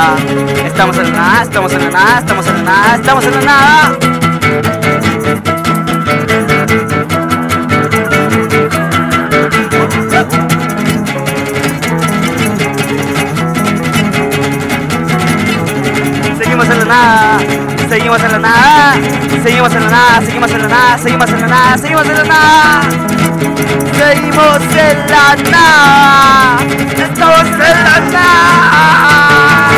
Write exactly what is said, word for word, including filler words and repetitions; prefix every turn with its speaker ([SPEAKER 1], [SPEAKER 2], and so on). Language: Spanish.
[SPEAKER 1] nada. Estamos en la nada, estamos en la nada, estamos en la nada, estamos en la nada. Seguimos en la nada, seguimos en la nada, seguimos en la nada, seguimos en la nada, seguimos en la nada, seguimos en la nada. Seguimos en la nada, estamos en la nada.